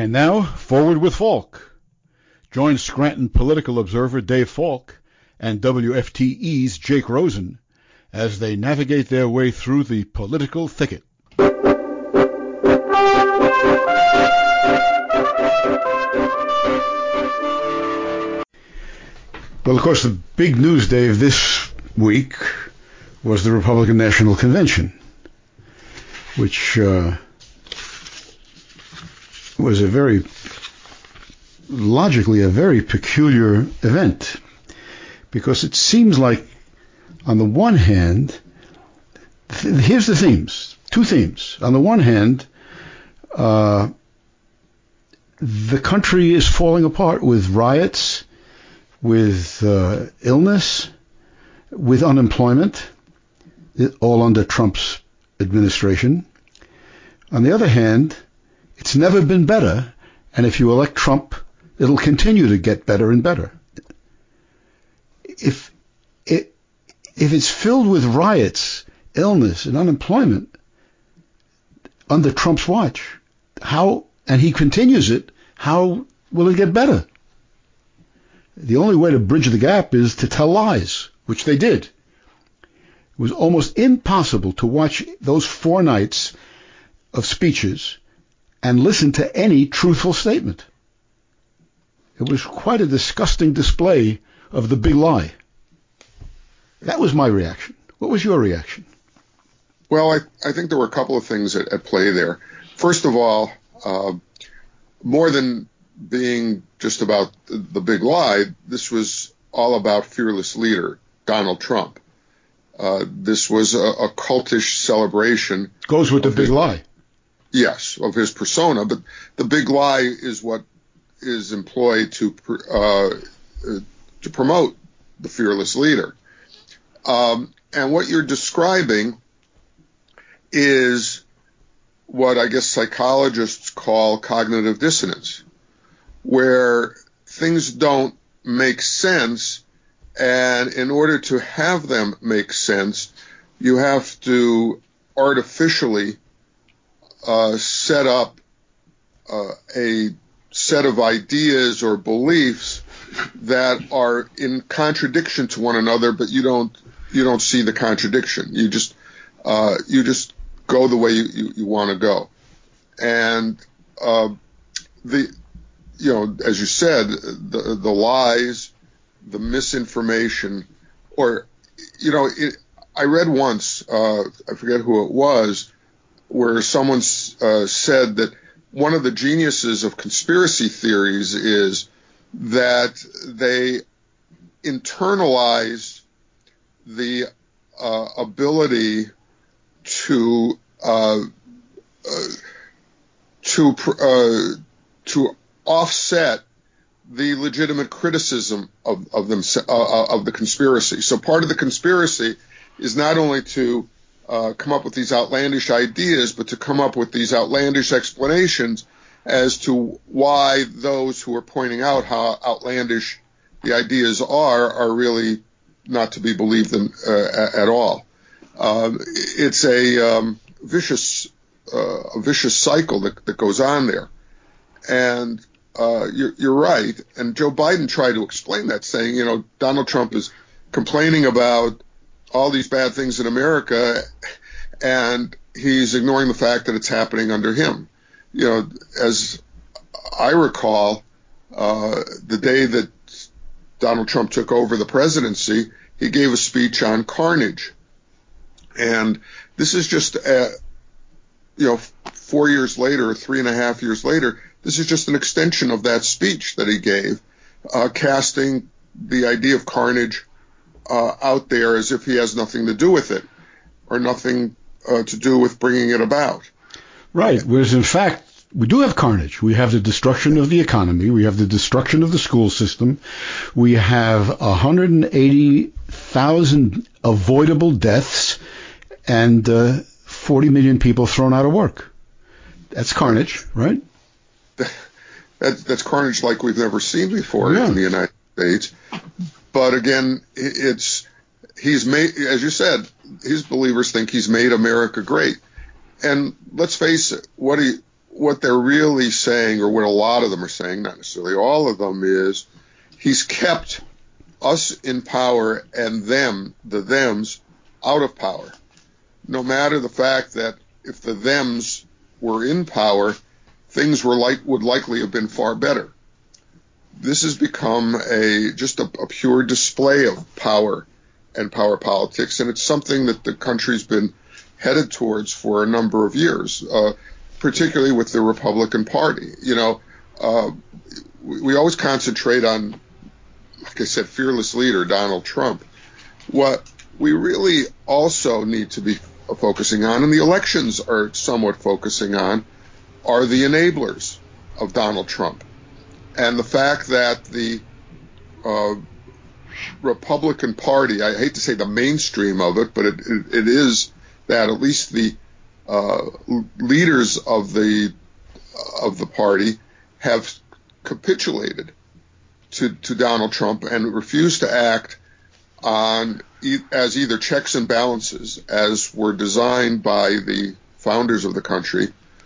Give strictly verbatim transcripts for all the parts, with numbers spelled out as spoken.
And now, Forward with Falk. Join Scranton political observer Dave Falk and W F T E's Jake Rosen as they navigate their way through the political thicket. Well, of course, the big news, Dave, this week was the Republican National Convention, which uh, was a very, logically, a very peculiar event, because it seems like, on the one hand, th- here's the themes, two themes. On the one hand, uh, the country is falling apart with riots, with uh, illness, with unemployment, all under Trump's administration. On the other hand, it's never been better, and if you elect Trump, it'll continue to get better and better. If it, if it's filled with riots, illness, and unemployment under Trump's watch, how, and he continues it, how will it get better? The only way to bridge the gap is to tell lies, which they did. It was almost impossible to watch those four nights of speeches and listen to any truthful statement. It was quite a disgusting display of the big lie. That was my reaction. What was your reaction? Well, I, I think there were a couple of things at, at play there. First of all, uh, more than being just about the, the big lie, this was all about fearless leader, Donald Trump. Uh, this was a, a cultish celebration. Goes with the big his, lie. Yes, of his persona, but the big lie is what is employed to uh, to promote the fearless leader. Um, and what you're describing is what I guess psychologists call cognitive dissonance, where things don't make sense, and in order to have them make sense, you have to artificially uh, set up uh, a set of ideas or beliefs that are in contradiction to one another, but you don't you don't see the contradiction. You just uh, you just go the way you, you, you want to go, and uh, the you know, as you said, the the lies, the misinformation, or, you know, it, I read once, uh, I forget who it was, where someone uh, said that one of the geniuses of conspiracy theories is that they internalize the uh, ability to uh, uh, to uh, to offset the legitimate criticism of of them uh, of the conspiracy. So part of the conspiracy is not only to uh, come up with these outlandish ideas, but to come up with these outlandish explanations as to why those who are pointing out how outlandish the ideas are are really not to be believed in uh, at all. Um, it's a um, vicious uh, a vicious cycle that, that goes on there, and Uh, you're, you're right. And Joe Biden tried to explain that, saying, you know, Donald Trump is complaining about all these bad things in America, and he's ignoring the fact that it's happening under him. You know, as I recall, uh, the day that Donald Trump took over the presidency, he gave a speech on carnage. And this is just, a, you know, four years later, three and a half years later, this is just an extension of that speech that he gave, uh, casting the idea of carnage uh, out there as if he has nothing to do with it, or nothing uh, to do with bringing it about. Right, whereas in fact, we do have carnage. We have the destruction of the economy. We have the destruction of the school system. We have one hundred eighty thousand avoidable deaths and uh, forty million people thrown out of work. That's carnage, right? That, that's carnage like we've never seen before yeah. in the United States. But again, it's he's made, as you said, his believers think he's made America great. And let's face it, what he what they're really saying, or what a lot of them are saying, not necessarily all of them, is he's kept us in power and them, the thems, out of power. No matter the fact that if the thems were in power, things were like would likely have been far better. This has become a just a, a pure display of power and power politics, and it's something that the country's been headed towards for a number of years, uh, particularly with the Republican Party. You know, uh, we, we always concentrate on, like I said, fearless leader Donald Trump. What we really also need to be focusing on, and the elections are somewhat focusing on, are the enablers of Donald Trump. And the fact that the uh, Republican Party, I hate to say the mainstream of it, but it, it, it is that at least the uh, leaders of the of the party have capitulated to, to Donald Trump and refused to act on e- as either checks and balances as were designed by the founders of the country,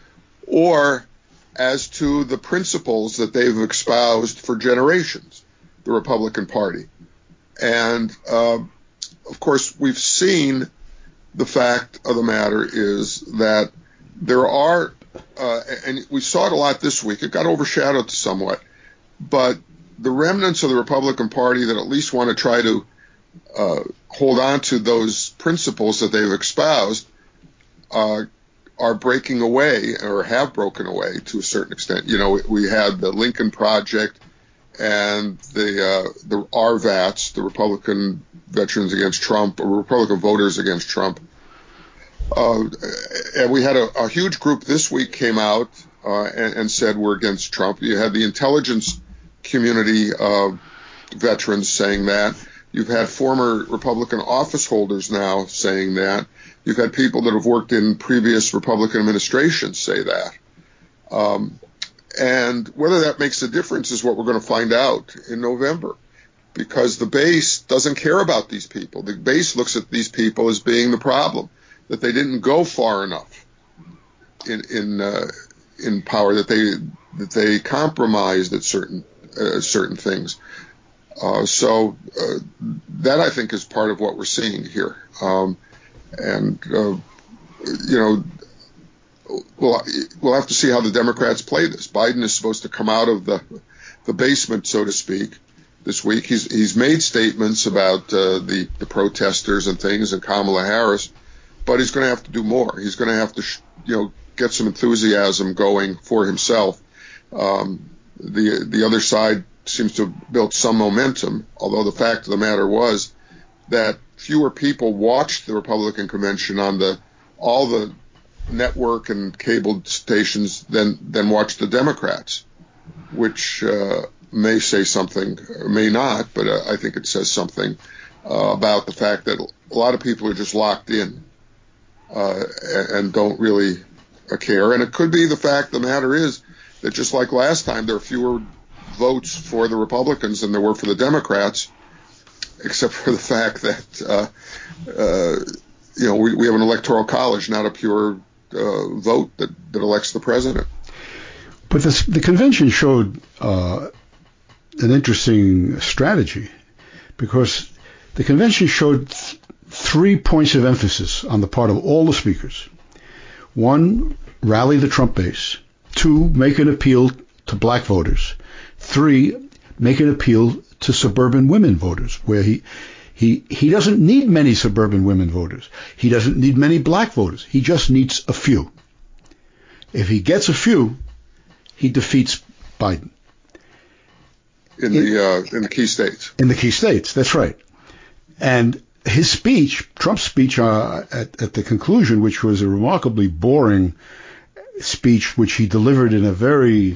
or as to the principles that they've espoused for generations, the Republican Party. And, uh, of course, we've seen the fact of the matter is that there are, uh, and we saw it a lot this week, it got overshadowed somewhat, but the remnants of the Republican Party that at least want to try to uh, hold on to those principles that they've espoused uh, are breaking away, or have broken away to a certain extent. You know, we, we had the Lincoln Project and the uh, the R V A Ts, the Republican Veterans Against Trump, or Republican Voters Against Trump. Uh, and we had a, a huge group this week came out uh, and, and said we're against Trump. You had the intelligence community uh, veterans saying that. You've had former Republican office holders now saying that. You've had people that have worked in previous Republican administrations say that. Um, and whether that makes a difference is what we're going to find out in November, because the base doesn't care about these people. The base looks at these people as being the problem, that they didn't go far enough in in uh, in power, that they that they compromised at certain uh, certain things. Uh, so uh, that, I think, is part of what we're seeing here. Um, and, uh, you know, we'll, we'll have to see how the Democrats play this. Biden is supposed to come out of the, the basement, so to speak, this week. He's he's made statements about uh, the, the protesters and things, and Kamala Harris, but he's going to have to do more. He's going to have to, you know, get some enthusiasm going for himself. Um, the the other side seems to have built some momentum, although the fact of the matter was that fewer people watched the Republican convention on the all the network and cable stations than than watched the Democrats, which uh, may say something, or may not, but uh, I think it says something uh, about the fact that a lot of people are just locked in uh, and don't really uh, care. And it could be the fact of the matter is that, just like last time, there are fewer votes for the Republicans than there were for the Democrats, except for the fact that, uh, uh, you know, we, we have an electoral college, not a pure uh, vote that, that elects the president. But this, the convention showed uh, an interesting strategy, because the convention showed th- three points of emphasis on the part of all the speakers. One, rally the Trump base. Two, make an appeal to black voters. Three, make an appeal to suburban women voters, where he he he doesn't need many suburban women voters. He doesn't need many black voters. He just needs a few. If he gets a few, he defeats Biden. In, in the uh, in the key states. In the key states, that's right. And his speech, Trump's speech uh, at, at the conclusion, which was a remarkably boring speech, which he delivered in a very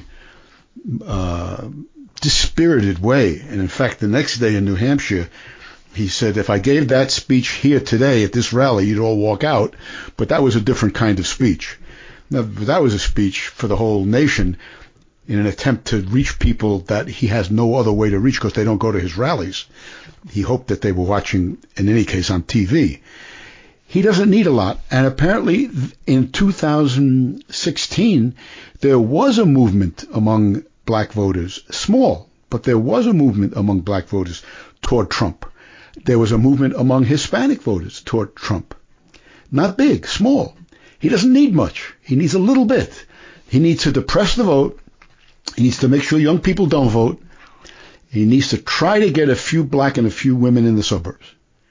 uh, dispirited way. And in fact, the next day in New Hampshire, he said, if I gave that speech here today at this rally, you'd all walk out. But that was a different kind of speech. Now, that was a speech for the whole nation in an attempt to reach people that he has no other way to reach because they don't go to his rallies. He hoped that they were watching, in any case, on T V. He doesn't need a lot. And apparently in two thousand sixteen, there was a movement among black voters, small, but there was a movement among black voters toward Trump. There was a movement among Hispanic voters toward Trump. Not big, small. He doesn't need much. He needs a little bit. He needs to depress the vote. He needs to make sure young people don't vote. He needs to try to get a few black and a few women in the suburbs.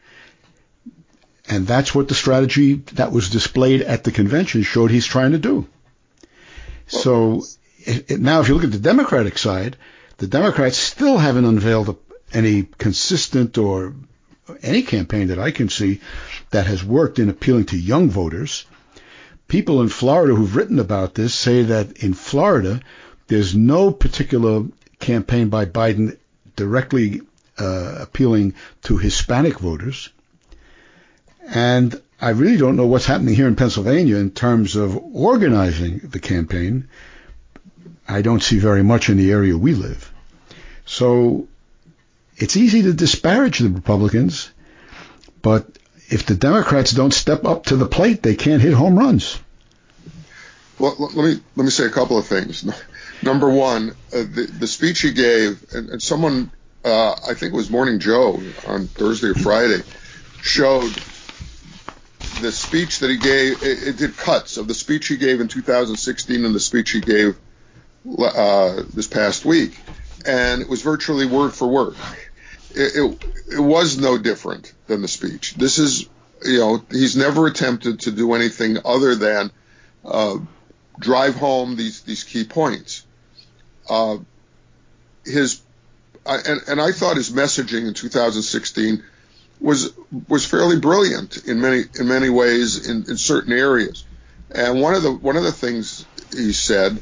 And that's what the strategy that was displayed at the convention showed he's trying to do. So it, it, now if you look at the Democratic side, the Democrats still haven't unveiled any consistent or any campaign that I can see that has worked in appealing to young voters. People in Florida who've written about this say that in Florida, there's no particular campaign by Biden directly uh, appealing to Hispanic voters. And I really don't know what's happening here in Pennsylvania in terms of organizing the campaign. I don't see very much in the area we live. So it's easy to disparage the Republicans, but if the Democrats don't step up to the plate, they can't hit home runs. Well, let me let me say a couple of things. Number one, uh, the, the speech he gave, and, and someone, uh, I think it was Morning Joe on Thursday or Friday, showed the speech that he gave. It, it did cuts of the speech he gave in two thousand sixteen and the speech he gave uh, this past week, and it was virtually word for word. It, it, it was no different than the speech. This is, you know, he's never attempted to do anything other than uh, drive home these these key points. Uh, his I, and, and I thought his messaging in two thousand sixteen was was fairly brilliant in many in many ways in, in certain areas. And one of the one of the things he said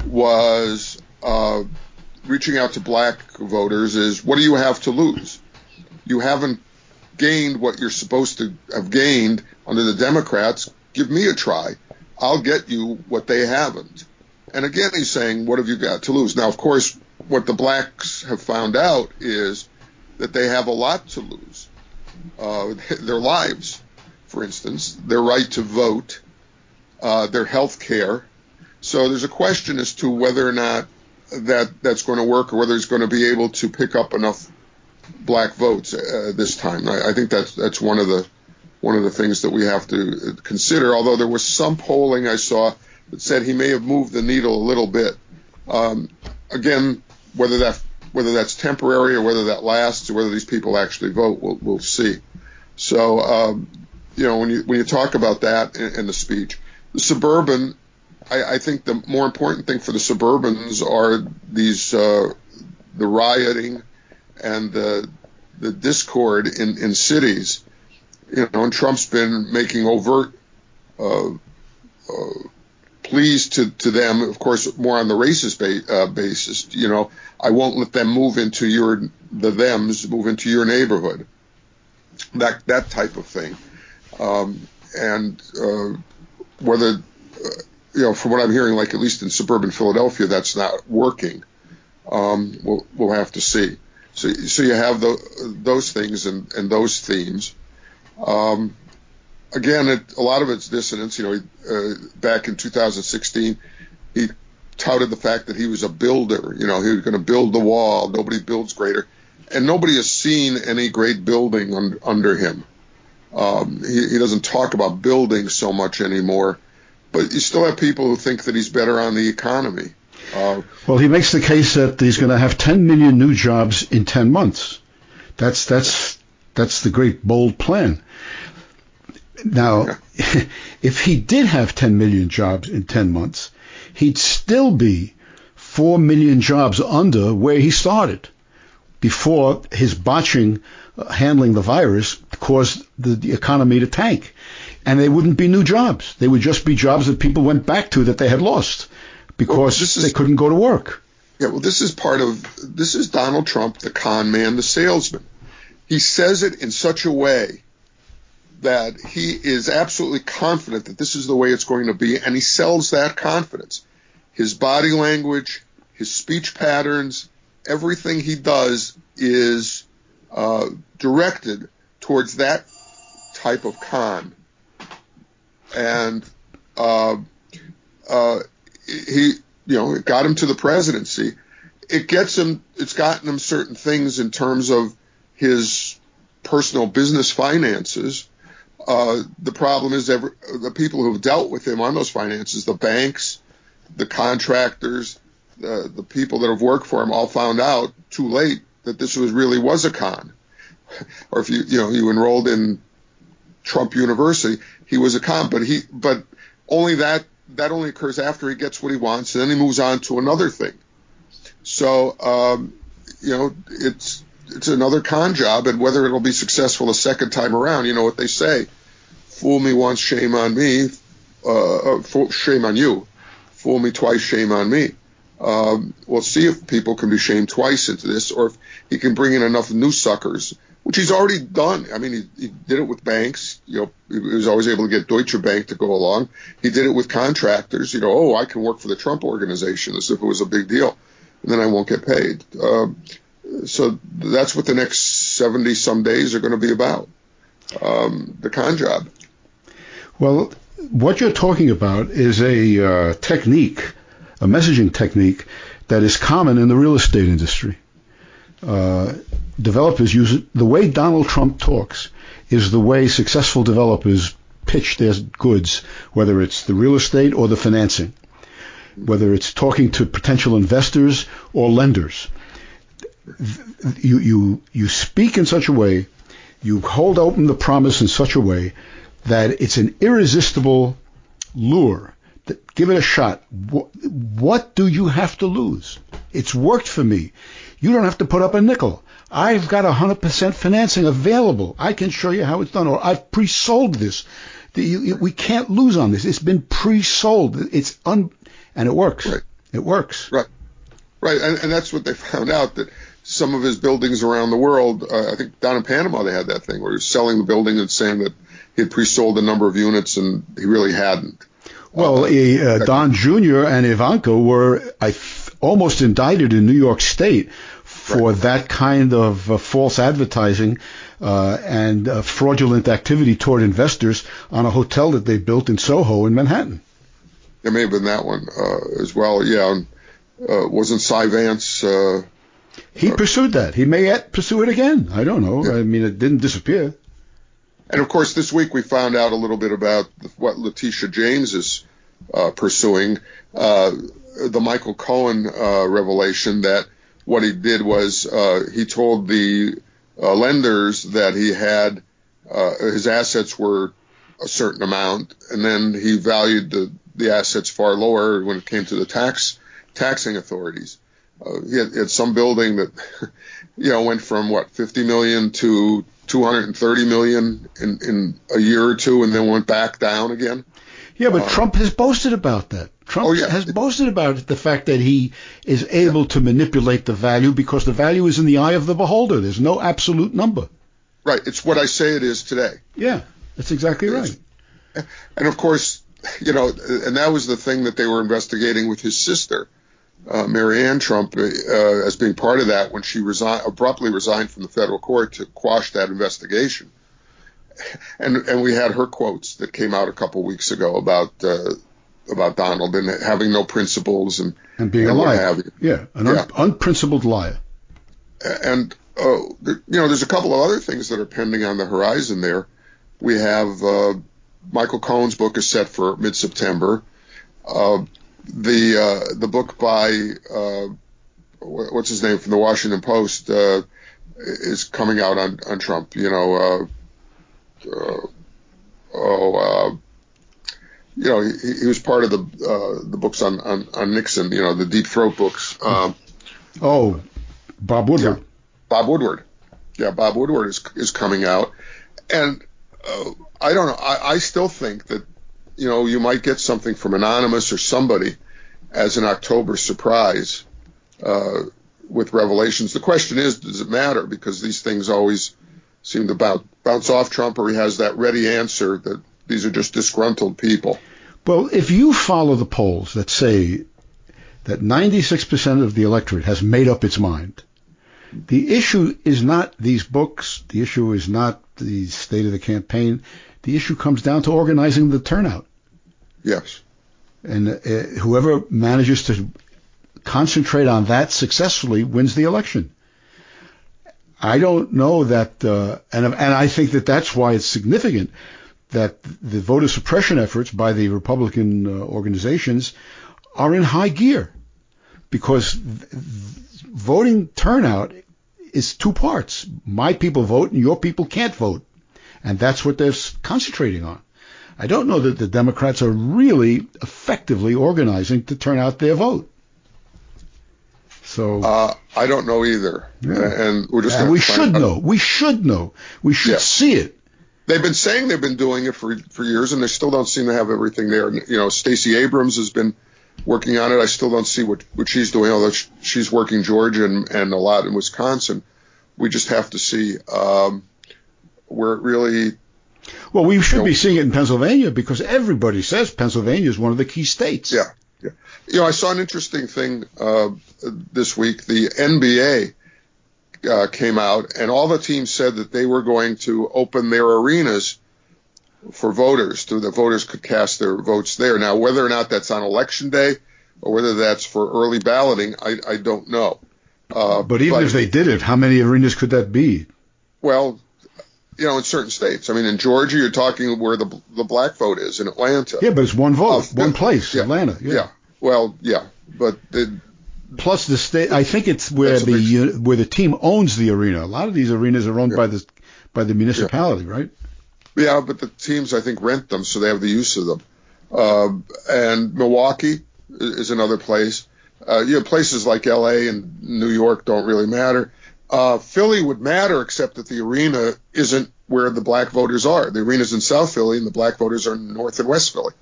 was uh, reaching out to black voters is, what do you have to lose? You haven't gained what you're supposed to have gained under the Democrats. Give me a try. I'll get you what they haven't. And again, he's saying, what have you got to lose? Now, of course, what the blacks have found out is that they have a lot to lose. Uh, their lives, for instance, their right to vote, uh, their health care. So there's a question as to whether or not that that's going to work, or whether he's going to be able to pick up enough black votes uh, this time. I, I think that's that's one of the one of the things that we have to consider. Although there was some polling I saw that said he may have moved the needle a little bit. Um, again, whether that whether that's temporary or whether that lasts or whether these people actually vote, we'll we'll see. So um, you know, when you when you talk about that in, in the speech, the suburban. I, I think the more important thing for the suburbans are these uh, the rioting and the the discord in, in cities. You know, and Trump's been making overt uh, uh, pleas to, to them, of course, more on the racist ba- uh, basis. You know, I won't let them move into your the thems move into your neighborhood. That that type of thing, um, and uh, whether. Uh, You know, from what I'm hearing, like at least in suburban Philadelphia, that's not working. Um, we'll we'll have to see. So, so you have the, those things and, and those themes. Um, again, it, a lot of it's dissonance. You know, he, uh, back in two thousand sixteen, he touted the fact that he was a builder. You know, he was going to build the wall. Nobody builds greater, and nobody has seen any great building un, under him. Um, he, he doesn't talk about building so much anymore. But you still have people who think that he's better on the economy. Uh, well, he makes the case that he's going to have ten million new jobs in ten months. That's that's that's the great bold plan. Now, yeah. If he did have ten million jobs in ten months, he'd still be four million jobs under where he started before his botching uh, handling the virus caused the, the economy to tank. And they wouldn't be new jobs. They would just be jobs that people went back to that they had lost because well, is, they couldn't go to work. Yeah, well, this is part of, this is Donald Trump, the con man, the salesman. He says it in such a way that he is absolutely confident that this is the way it's going to be, and he sells that confidence. His body language, his speech patterns, everything he does is uh, directed towards that type of con. and uh, uh, he, you know, it got him to the presidency. It gets him. It's gotten him certain things in terms of his personal business finances. Uh, the problem is every, the people who have dealt with him on those finances, the banks, the contractors, the, the people that have worked for him, all found out too late that this was really was a con. Or if you you know you enrolled in Trump University, he was a con, but he but only that that only occurs after he gets what he wants, and then he moves on to another thing. So um, you know it's it's another con job, and whether it'll be successful a second time around, you know what they say: fool me once, shame on me. Uh, uh, shame on you. Fool me twice, shame on me. Um, we'll see if people can be shamed twice into this, or if he can bring in enough new suckers, which he's already done. I mean, he, he did it with banks. You know, he was always able to get Deutsche Bank to go along. He did it with contractors. You know, oh, I can work for the Trump organization as if it was a big deal, and then I won't get paid. Um, so that's what the next seventy some days are going to be about. Um, the con job. Well, what you're talking about is a uh, technique, a messaging technique that is common in the real estate industry. Uh, developers use it. The way Donald Trump talks is the way successful developers pitch their goods, whether it's the real estate or the financing, whether it's talking to potential investors or lenders. You, you, you speak in such a way, you hold open the promise in such a way that it's an irresistible lure. Give it a shot. What, what do you have to lose? It's worked for me. You don't have to put up a nickel. I've got one hundred percent financing available. I can show you how it's done. Or I've pre-sold this. We can't lose on this. It's been pre-sold. It's un, and it works. Right. It works. Right. Right. And, and that's what they found out, that some of his buildings around the world, uh, I think down in Panama they had that thing where he was selling the building and saying that he had pre-sold a number of units, and he really hadn't. Well, uh, uh, Don Junior and Ivanka were I th- almost indicted in New York State for right. that kind of uh, false advertising uh, and uh, fraudulent activity toward investors on a hotel that they built in Soho in Manhattan. There may have been that one uh, as well. Yeah, and, uh, wasn't Cy Vance? Uh, he uh, pursued that. He may yet pursue it again. I don't know. Yeah. I mean, it didn't disappear. And, of course, this week we found out a little bit about what Letitia James is uh, pursuing, uh, the Michael Cohen uh, revelation that what he did was uh, he told the uh, lenders that he had uh, his assets were a certain amount, and then he valued the, the assets far lower when it came to the tax taxing authorities. Uh, he, had, he had some building that, you know, went from, what, fifty million dollars to two hundred thirty million dollars in, in a year or two, and then went back down again. Yeah, but um, Trump has boasted about that. Trump oh, yeah. has boasted about the fact that he is able yeah. to manipulate the value because the value is in the eye of the beholder. There's no absolute number. Right. It's what I say it is today. Yeah, that's exactly right. And, of course, you know, and that was the thing that they were investigating with his sister, uh, Marianne Trump, uh, as being part of that when she resigned, abruptly resigned from the federal court to quash that investigation. And and we had her quotes that came out a couple weeks ago about uh, about Donald and having no principles and, and being and a liar. Have you. Yeah, an yeah. Un- unprincipled liar. And uh, you know, there's a couple of other things that are pending on the horizon there. We have uh, Michael Cohen's book is set for mid-September. Uh, the uh, the book by uh, what's his name from the Washington Post uh, is coming out on, on Trump. You know, uh, uh, oh, uh, you know, he, he was part of the uh, the books on, on, on Nixon. You know, the Deep Throat books. Um, oh, Bob Woodward. Yeah, Bob Woodward. Yeah, Bob Woodward is is coming out, and uh, I don't know. I, I still think that, you know, you might get something from Anonymous or somebody as an October surprise uh, with revelations. The question is, does it matter? Because these things always seem to bounce, bounce off Trump, or he has that ready answer that these are just disgruntled people. Well, if you follow the polls that say that ninety-six percent of the electorate has made up its mind The issue is not these books. The issue is not the state of the campaign. The issue comes down to organizing the turnout. Yes. And uh, whoever manages to concentrate on that successfully wins the election. I don't know that, uh, and and I think that that's why it's significant that the voter suppression efforts by the Republican uh, organizations are in high gear, because th- voting turnout is two parts. My people vote and your people can't vote, and that's what they're concentrating on. I don't know that the Democrats are really effectively organizing to turn out their vote. So uh, I don't know either, yeah. and we're just. And we should know. We should know. We should yeah. see it. They've been saying they've been doing it for for years, and they still don't seem to have everything there. You know, Stacey Abrams has been working on it. I still don't see what, what she's doing, although she's working Georgia and, and a lot in Wisconsin. We just have to see um, where it really. Well, we should you know, be seeing it in Pennsylvania, because everybody says Pennsylvania is one of the key states. Yeah, yeah. You know, I saw an interesting thing uh, this week. The N B A uh, came out, and all the teams said that they were going to open their arenas for voters, so that voters could cast their votes there. Now, whether or not that's on election day or whether that's for early balloting, I, I don't know. Uh, but even but if they did it, how many arenas could that be? Well, you know, in certain states. I mean, in Georgia, you're talking where the the black vote is, in Atlanta. Yeah, but it's one vote, uh, one place, yeah, Atlanta. Yeah. yeah. Well, yeah, but the, plus the state. I think it's where the big, where the team owns the arena. A lot of these arenas are owned yeah. by the by the municipality, yeah. right? Yeah, but the teams, I think, rent them, so they have the use of them. Uh, and Milwaukee is another place. Uh, you know, places like L A and New York don't really matter. Uh, Philly would matter, except that the arena isn't where the black voters are. The arena's in South Philly, and the black voters are in North and West Philly.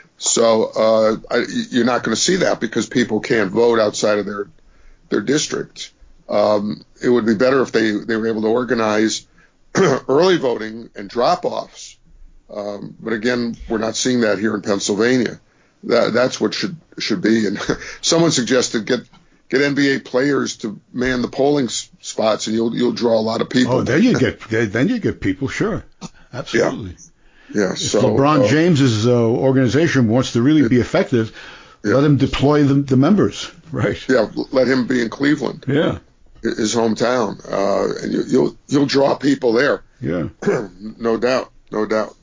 So uh, I, you're not going to see that, because people can't vote outside of their their district. Um, it would be better if they, they were able to organize early voting and drop-offs. Um, but again, we're not seeing that here in Pennsylvania. That, that's what should should be. And someone suggested get get N B A players to man the polling s- spots, and you'll you'll draw a lot of people. Oh, then you get then you get people, sure, absolutely. Yeah. yeah if so LeBron uh, James's uh, organization wants to really it, be effective, yeah. let him deploy the, the members, right? Yeah, let him be in Cleveland. Yeah. His hometown, uh, and you, you'll you'll draw people there. Yeah, no doubt, no doubt.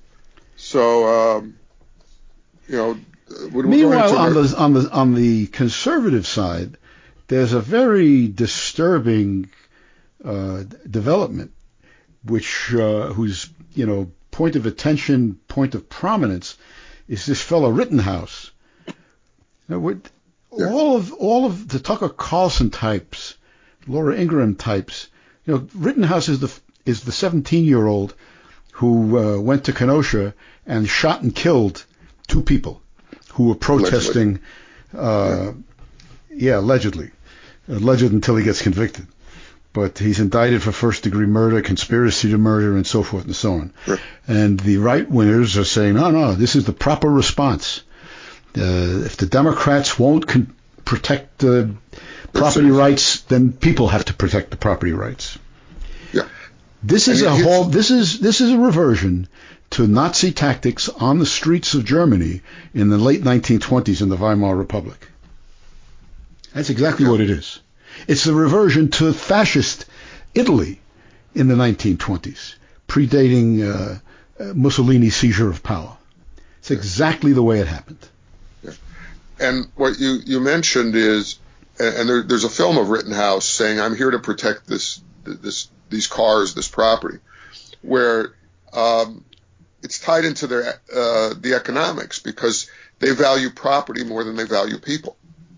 So, um, you know, we're meanwhile, going on the, the on the on the conservative side, there's a very disturbing uh, development, which uh, whose you know point of attention, point of prominence, is this fellow Rittenhouse. Now, what, yeah. all of all of the Tucker Carlson types, Laura Ingraham types, you know, Rittenhouse is the is the seventeen-year-old who uh, went to Kenosha and shot and killed two people who were protesting. Allegedly. Uh, yeah. yeah, allegedly, alleged until he gets convicted. But he's indicted for first-degree murder, conspiracy to murder, and so forth and so on. Sure. And the right-wingers are saying, no, no, this is the proper response. Uh, if the Democrats won't con- protect uh, property rights, then people have to protect the property rights. Yeah. This is a whole. This is this is a reversion to Nazi tactics on the streets of Germany in the late nineteen twenties in the Weimar Republic. That's exactly yeah. what it is. It's the reversion to fascist Italy in the nineteen twenties, predating uh, Mussolini's seizure of power. It's exactly the way it happened. Yeah. And what you, you mentioned is, and there, there's a film of Rittenhouse saying, "I'm here to protect this this these cars, this property," where um, it's tied into their uh, the economics, because they value property more than they value people.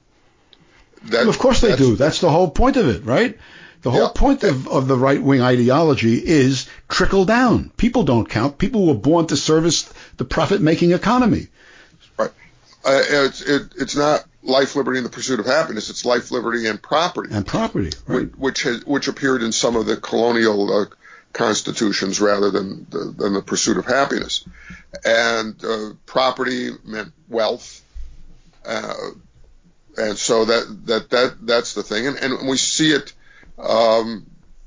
That, well, of course they do. That's the whole point of it, right? The whole yeah. point of, of the right-wing ideology is trickle down. People don't count. People were born to service the profit-making economy. Right. Uh, it's it, it's not life, liberty, and the pursuit of happiness. It's life, liberty, and property. And property, right. Which, which, has, which appeared in some of the colonial uh, constitutions rather than the, than the pursuit of happiness. And uh, property meant wealth. Uh, And so that that that that's the thing, and and we see it um,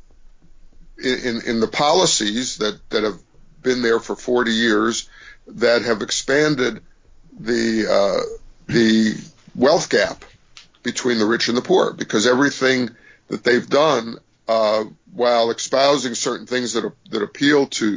in, in the policies that, that have been there for forty years that have expanded the uh, the wealth gap between the rich and the poor, because everything that they've done, uh, while espousing certain things that that appeal to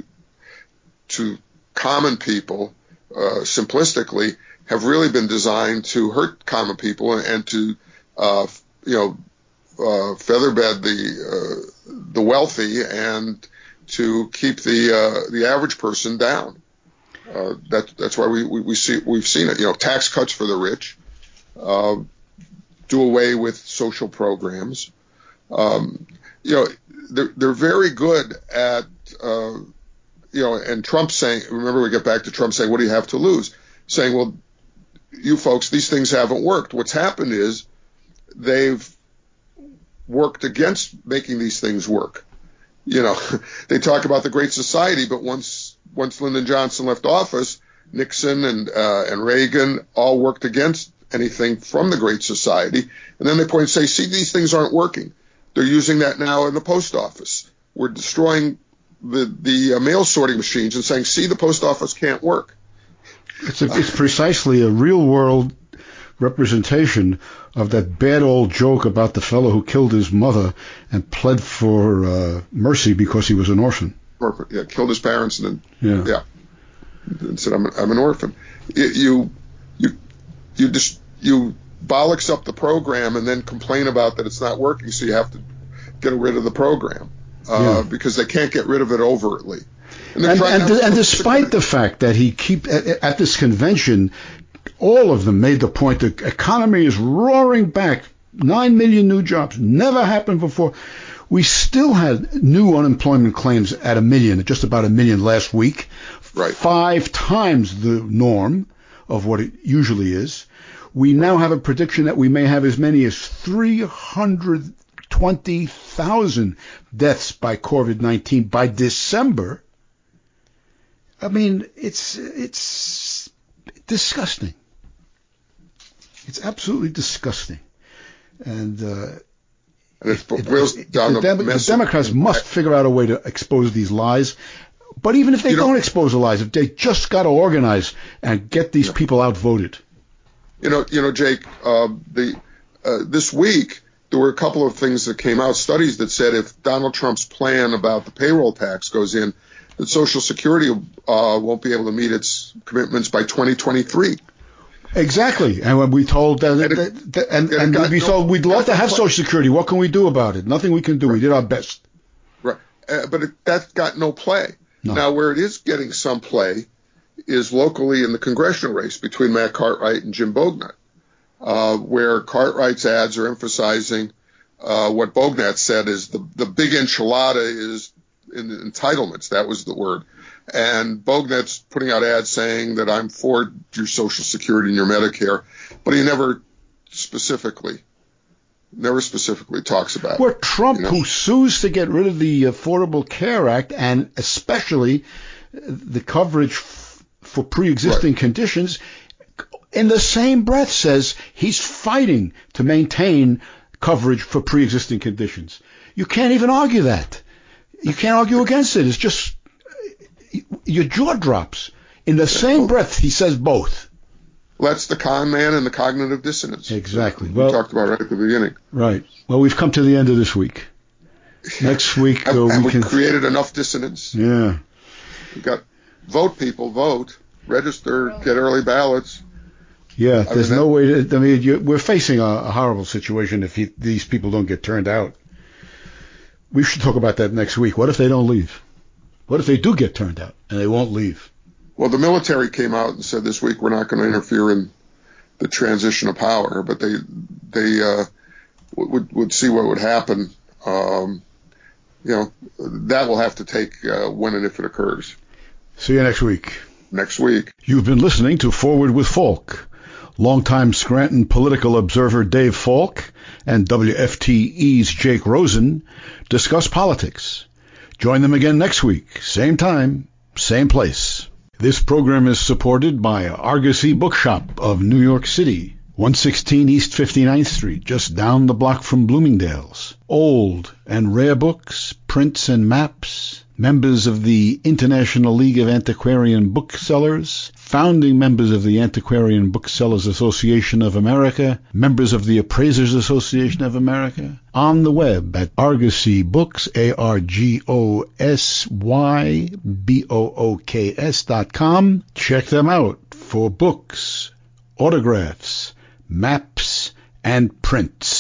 to common people, uh, simplistically, have really been designed to hurt common people and, and to uh, you know uh, featherbed the uh, the wealthy and to keep the uh, the average person down. Uh, that that's why we, we, we see we've seen it. You know, tax cuts for the rich, uh, do away with social programs. Um, you know, they're they're very good at uh, you know. And Trump saying, remember, we get back to Trump saying, "What do you have to lose?" Saying, "Well, you folks, these things haven't worked." What's happened is they've worked against making these things work. You know, they talk about the Great Society, but once once Lyndon Johnson left office, Nixon and uh, and Reagan all worked against anything from the Great Society. And then they point and say, see, these things aren't working. They're using that now in the post office. We're destroying the, the uh, mail sorting machines and saying, see, the post office can't work. It's, a, it's precisely a real-world representation of that bad old joke about the fellow who killed his mother and pled for uh, mercy because he was an orphan. Orphan, yeah, killed his parents and then, yeah, yeah, and said, I'm, I'm an orphan. You, you, you, you just, you bollocks up the program and then complain about that it's not working, so you have to get rid of the program uh, yeah. because they can't get rid of it overtly. And, and, and, and despite the fact that he keep at, at this convention, all of them made the point the economy is roaring back. Nine million new jobs. Never happened before. We still had new unemployment claims at a million, just about a million last week. Right. Five times the norm of what it usually is. We now have a prediction that we may have as many as three hundred twenty thousand deaths by COVID nineteen by December. I mean, it's it's disgusting. It's absolutely disgusting. And uh, and it, it, it, it, down the, Dem- the Democrats must figure out a way to expose these lies. But even if they you don't know, expose the lies, if they just got to organize and get these yeah. people outvoted. You know, you know, Jake. Uh, the uh, this week there were a couple of things that came out, studies that said if Donald Trump's plan about the payroll tax goes in, that Social Security uh, won't be able to meet its commitments by twenty twenty-three. Exactly, and when we told uh, and, it, that, and, and, and we no, told we'd love to have Social Security. What can we do about it? Nothing we can do. Right. We did our best. Right, uh, but it, that got no play. No. Now, where it is getting some play is locally in the congressional race between Matt Cartwright and Jim Bognat, uh, where Cartwright's ads are emphasizing uh, what Bognat said is the the big enchilada is in the entitlements. That was the word. And Bognat's putting out ads saying that I'm for your Social Security and your Medicare, but he never specifically, never specifically talks about Where it. Trump, you know? who sues to get rid of the Affordable Care Act and especially the coverage f- for pre-existing right. conditions, in the same breath says he's fighting to maintain coverage for pre-existing conditions. You can't even argue that. You can't argue against it. It's just your jaw drops. In the same breath, he says both. Well, that's the con man and the cognitive dissonance. Exactly. We well, talked about right at the beginning. Right. Well, we've come to the end of this week. Next week, uh, and we, we can created enough dissonance. Yeah. We got vote, people, vote, register, get early ballots. Yeah. I there's mean, no way to. I mean, you, we're facing a, a horrible situation if he, these people don't get turned out. We should talk about that next week. What if they don't leave? What if they do get turned out and they won't leave? Well, the military came out and said this week we're not going to interfere in the transition of power, but they they uh, would would see what would happen. Um, you know, that will have to take uh, when and if it occurs. See you next week. Next week. You've been listening to Forward with Falk. Longtime Scranton political observer Dave Falk and W F T E's Jake Rosen discuss politics. Join them again next week, same time, same place. This program is supported by Argosy Bookshop of New York City. one sixteen East fifty-ninth Street, just down the block from Bloomingdale's. Old and rare books, prints and maps. Members of the International League of Antiquarian Booksellers, founding members of the Antiquarian Booksellers Association of America, members of the Appraisers Association of America, on the web at Argosy Books, A R G O S Y B O O K S dot com. Check them out for books, autographs, maps, and prints.